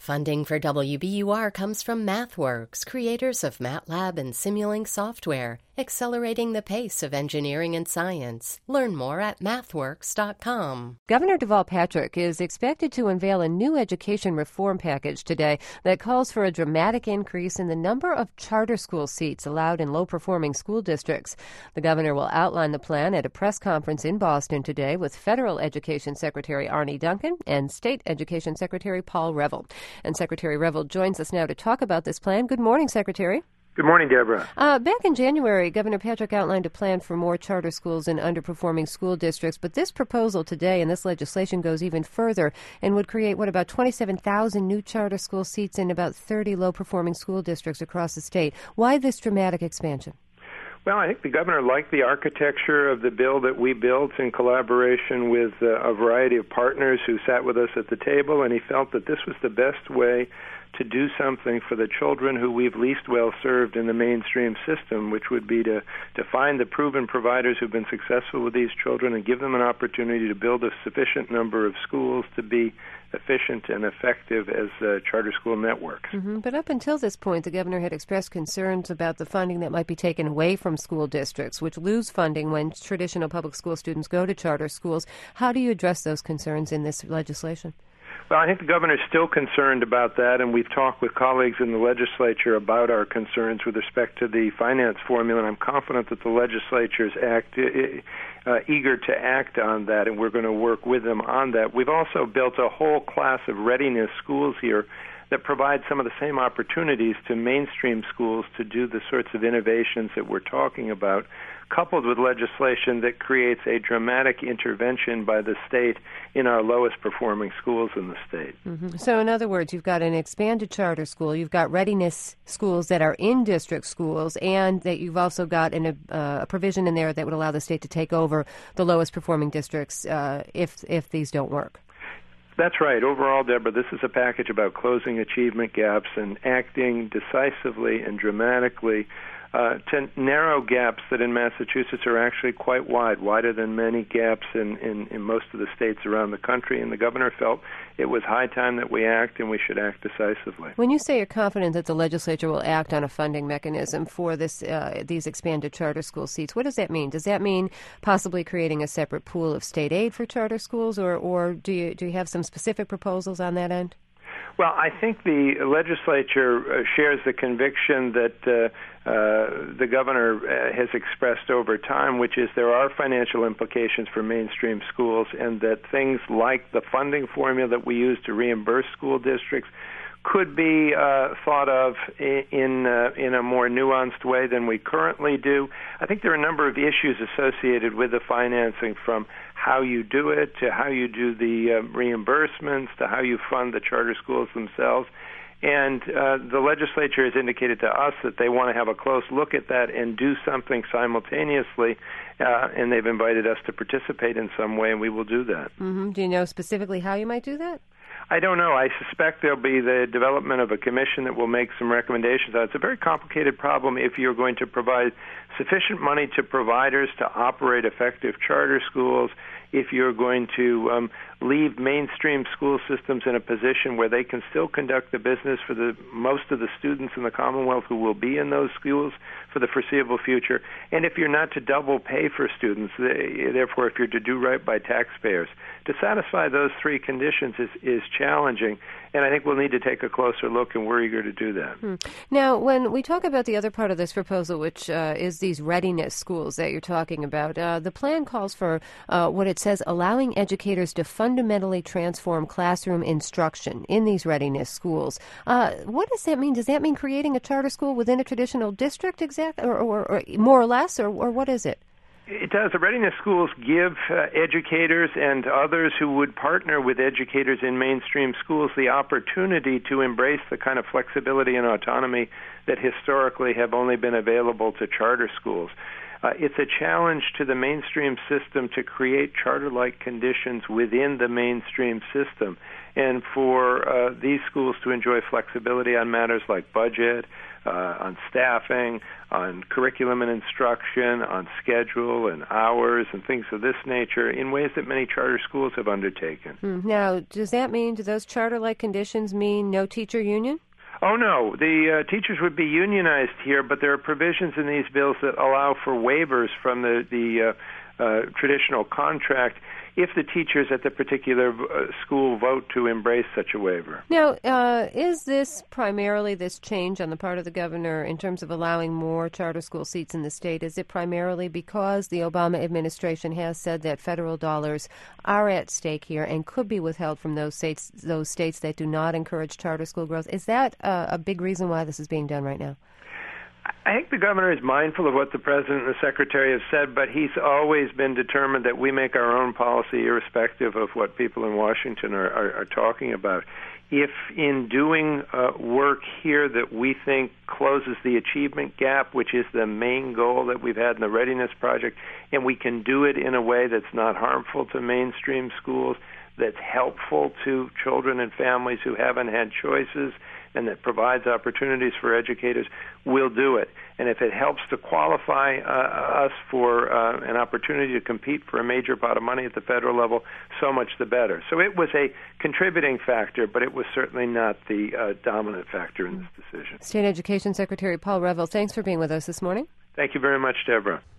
Funding for WBUR comes from MathWorks, creators of MATLAB and Simulink software, accelerating the pace of engineering and science. Learn more at mathworks.com. Governor Deval Patrick is expected to unveil a new education reform package today that calls for a dramatic increase in the number of charter school seats allowed in low-performing school districts. The governor will outline the plan at a press conference in Boston today with Federal Education Secretary Arne Duncan and State Education Secretary Paul Reville. And Secretary Reville joins us now to talk about this plan. Good morning, Secretary. Good morning, Deborah. Back in January, Governor Patrick outlined a plan for more charter schools in underperforming school districts, but this proposal today and this legislation goes even further and would create, about 27,000 new charter school seats in about 30 low-performing school districts across the state. Why this dramatic expansion? Well, I think the governor liked the architecture of the bill that we built in collaboration with a variety of partners who sat with us at the table, and he felt that this was the best way to do something for the children who we've least well served in the mainstream system, which would be to find the proven providers who've been successful with these children and give them an opportunity to build a sufficient number of schools to be efficient and effective as charter school networks. But up until this point, the governor had expressed concerns about the funding that might be taken away from school districts, which lose funding when traditional public school students go to charter schools. How do you address those concerns in this legislation? Well, I think the governor is still concerned about that, and we've talked with colleagues in the legislature about our concerns with respect to the finance formula, and I'm confident that the legislature is eager to act on that, and we're going to work with them on that. We've also built a whole class of readiness schools here that provide some of the same opportunities to mainstream schools to do the sorts of innovations that we're talking about, coupled with legislation that creates a dramatic intervention by the state in our lowest performing schools in the state. So in other words, you've got an expanded charter school, you've got readiness schools that are in district schools, and that you've also got a provision in there that would allow the state to take over the lowest performing districts if these don't work. That's right. Overall, Deborah, this is a package about closing achievement gaps and acting decisively and dramatically to narrow gaps that in Massachusetts are actually quite wide, wider than many gaps in most of the states around the country. And the governor felt it was high time that we act, and we should act decisively. When you say you're confident that the legislature will act on a funding mechanism for this these expanded charter school seats, what does that mean? Does that mean possibly creating a separate pool of state aid for charter schools, or do you have some specific proposals on that end? Well, I think the legislature shares the conviction that the governor has expressed over time, which is there are financial implications for mainstream schools, and that things like the funding formula that we use to reimburse school districts could be thought of in a more nuanced way than we currently do. I think there are a number of issues associated with the financing, from how you do it to how you do the reimbursements to how you fund the charter schools themselves. And the legislature has indicated to us that they want to have a close look at that and do something simultaneously, and they've invited us to participate in some way, and we will do that. Do you know specifically how you might do that? I don't know. I suspect there'll be the development of a commission that will make some recommendations. It's a very complicated problem if you're going to provide sufficient money to providers to operate effective charter schools, if you're going to leave mainstream school systems in a position where they can still conduct the business for the most of the students in the Commonwealth who will be in those schools for the foreseeable future, and if you're not to double pay for students, therefore if you're to do right by taxpayers. To satisfy those three conditions is challenging, and I think we'll need to take a closer look, and we're eager to do that. Now, when we talk about the other part of this proposal, which is these readiness schools that you're talking about, the plan calls for what it says, allowing educators to fundamentally transform classroom instruction in these readiness schools. What does that mean? Does that mean creating a charter school within a traditional district, or more or less, or what is it? It does. The readiness schools give educators and others who would partner with educators in mainstream schools the opportunity to embrace the kind of flexibility and autonomy that historically have only been available to charter schools. It's a challenge to the mainstream system to create charter-like conditions within the mainstream system, and for these schools to enjoy flexibility on matters like budget, on staffing, on curriculum and instruction, on schedule and hours and things of this nature in ways that many charter schools have undertaken. Now, does that mean, do those charter-like conditions mean no teacher union? Oh, no. The teachers would be unionized here, but there are provisions in these bills that allow for waivers from the traditional contract if the teachers at the particular school vote to embrace such a waiver. Now, is this primarily, this change on the part of the governor in terms of allowing more charter school seats in the state, is it primarily because the Obama administration has said that federal dollars are at stake here and could be withheld from those states that do not encourage charter school growth? Is that a big reason why this is being done right now? I think the governor is mindful of what the president and the secretary have said, but he's always been determined that we make our own policy irrespective of what people in Washington are talking about. If in doing work here that we think closes the achievement gap, which is the main goal that we've had in the Readiness Project, and we can do it in a way that's not harmful to mainstream schools, that's helpful to children and families who haven't had choices, and that provides opportunities for educators, we'll do it. And if it helps to qualify us for an opportunity to compete for a major pot of money at the federal level, so much the better. So it was a contributing factor, but it was certainly not the dominant factor in this decision. State Education Secretary Paul Reville, thanks for being with us this morning. Thank you very much, Deborah.